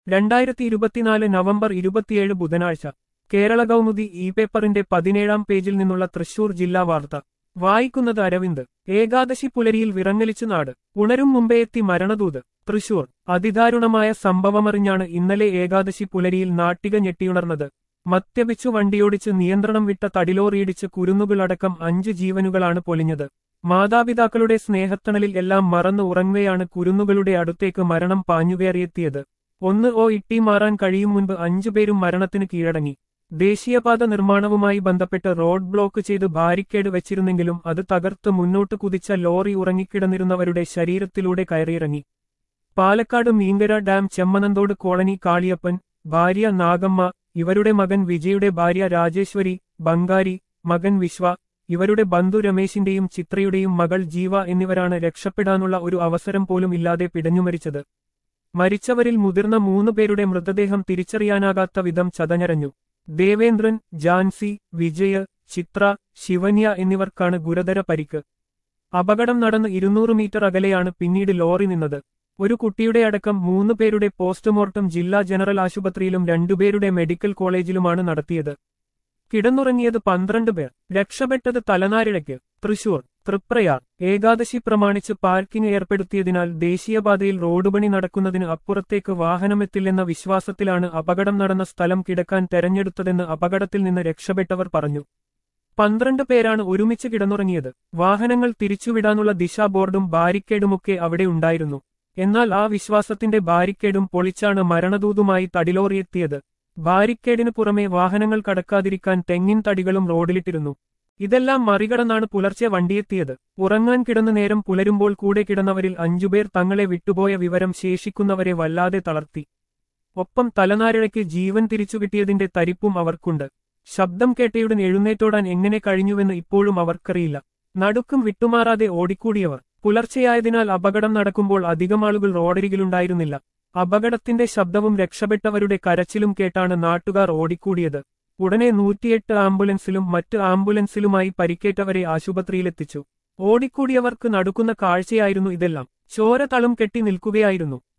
2024 November 27 ബുധനാഴ്ച Kerala Kaumudi E പേപ്പറിന്റെ 17-ാം പേജിൽ നിന്നുള്ള തൃശൂർ ജില്ലാ വാർത്ത വായിക്കുന്നത് അരവിന്ദ്. ഏകാദശി പുലരിയിൽ വിറങ്ങലിച്ചു നാട്. ഉണരും മുമ്പേ എത്തി മരണദൂത്. തൃശൂർ. അതിദാരുണമായ സംഭവമറിഞ്ഞാണ് ഇന്നലെ ഏകാദശി പുലരിയിൽ നാട്ടിക ഞെട്ടിയുണർന്നത്. മദ്യപിച്ചു വണ്ടിയോടിച്ച് നിയന്ത്രണം വിട്ട തടിലോറിയിടിച്ച് കുരുന്നുകളടക്കം 5 ജീവനുകളാണ് പൊലിഞ്ഞത്. മാതാപിതാക്കളുടെ സ്നേഹത്തണലിൽ എല്ലാം മറന്ന് ഉറങ്ങവെയാണ് കുരുന്നുകളുടെ അടുത്തേക്ക് മരണം പാഞ്ഞുകയറിയെത്തിയത്. ഇട്ടി മാറാൻ കഴിയും മുൻപ് 5 പേരും മരണത്തിന് കീഴടങ്ങി. ദേശീയപാത നിർമ്മാണവുമായി ബന്ധപ്പെട്ട് റോഡ് ബ്ലോക്ക് ചെയ്ത് ബാരിക്കേഡ് വെച്ചിരുന്നെങ്കിലും അത് തകർത്ത് മുന്നോട്ട് കുതിച്ച ലോറി ഉറങ്ങിക്കിടന്നിരുന്നവരുടെ ശരീരത്തിലൂടെ കയറിയിറങ്ങി. പാലക്കാട് മീങ്കര ഡാം ചെമ്മനന്തോട് കോളനി കാളിയപ്പൻ, ഭാര്യ നാഗമ്മ, ഇവരുടെ മകൻ വിജയുടെ ഭാര്യ രാജേശ്വരി, ബംഗാരി, മകൻ വിശ്വ, ഇവരുടെ ബന്ധു രമേശിന്റെയും ചിത്രയുടെയും മകൾ ജീവ എന്നിവരാണ് രക്ഷപ്പെടാനുള്ള ഒരു അവസരം പോലും ഇല്ലാതെ പിടഞ്ഞുമരിച്ചത്. മരിച്ചവരിൽ മുതിർന്ന 3 പേരുടെ മൃതദേഹം തിരിച്ചറിയാനാകാത്ത വിധം ചതഞ്ഞരഞ്ഞു. ദേവേന്ദ്രൻ, ജാൻസി, വിജയ്, ചിത്ര, ശിവന്യ എന്നിവർക്കാണ് ഗുരുതര പരിക്ക്. അപകടം നടന്ന് 200 മീറ്റർ അകലെയാണ് പിന്നീട് ലോറി നിന്നത്. ഒരു കുട്ടിയുടെ അടക്കം 3 പേരുടെ പോസ്റ്റ്മോർട്ടം ജില്ലാ ജനറൽ ആശുപത്രിയിലും 2 പേരുടെ മെഡിക്കൽ കോളേജിലുമാണ് നടത്തിയത്. കിടന്നുറങ്ങിയത് 12 പേർ. രക്ഷപ്പെട്ടത് തലനാരിഴയ്ക്ക്. തൃശൂർ. തൃപ്രയാർ. ഏകാദശി പ്രമാണിച്ച് പാർക്കിംഗ് ഏർപ്പെടുത്തിയതിനാൽ ദേശീയപാതയിൽ റോഡുപണി നടക്കുന്നതിന് അപ്പുറത്തേക്ക് വാഹനമെത്തില്ലെന്ന വിശ്വാസത്തിലാണ് അപകടം നടന്ന സ്ഥലം കിടക്കാൻ തെരഞ്ഞെടുത്തതെന്ന് അപകടത്തിൽ നിന്ന് രക്ഷപ്പെട്ടവർ പറഞ്ഞു. 12 പേരാണ് ഒരുമിച്ച് കിടന്നുറങ്ങിയത്. വാഹനങ്ങൾ തിരിച്ചുവിടാനുള്ള ദിശാബോർഡും ബാരിക്കേഡുമൊക്കെ അവിടെ ഉണ്ടായിരുന്നു. എന്നാൽ ആ വിശ്വാസത്തിന്റെ ബാരിക്കേഡും പൊളിച്ചാണ് മരണദൂതുമായി തടിലോറിയെത്തിയത്. ബാരിക്കേഡിനു പുറമെ വാഹനങ്ങൾ കടക്കാതിരിക്കാൻ തെങ്ങിൻ തടികളും റോഡിലിട്ടിരുന്നു. ഇതെല്ലാം മറികടന്നാണ് പുലർച്ചെ വണ്ടിയെത്തിയത്. ഉറങ്ങാൻ കിടന്നു നേരം പുലരുമ്പോൾ കൂടെ കിടന്നവരിൽ 5 പേർ തങ്ങളെ വിട്ടുപോയ വിവരം ശേഷിക്കുന്നവരെ വല്ലാതെ തളർത്തി. ഒപ്പം തലനാരിഴയ്ക്ക് ജീവൻ തിരിച്ചുകിട്ടിയതിന്റെ തരിപ്പും അവർക്കുണ്ട്. ശബ്ദം കേട്ടയുടൻ എഴുന്നേറ്റോടാൻ എങ്ങനെ കഴിഞ്ഞുവെന്ന് ഇപ്പോഴും അവർക്കറിയില്ല. നടുക്കും വിട്ടുമാറാതെ ഓടിക്കൂടിയവർ. പുലർച്ചെയായതിനാൽ അപകടം നടക്കുമ്പോൾ അധികം ആളുകൾ റോഡരികിലുണ്ടായിരുന്നില്ല. അപകടത്തിന്റെ ശബ്ദവും രക്ഷപ്പെട്ടവരുടെ കരച്ചിലും കേട്ടാണ് നാട്ടുകാർ ഓടിക്കൂടിയത്. ഉടനെ 108 ആംബുലൻസിലും മറ്റ് ആംബുലൻസിലുമായി പരിക്കേറ്റവരെ ആശുപത്രിയിലെത്തിച്ചു. ഓടിക്കൂടിയവർക്ക് നടുക്കുന്ന കാഴ്ചയായിരുന്നു ഇതെല്ലാം. ചോര തളം കെട്ടി നിൽക്കുകയായിരുന്നു.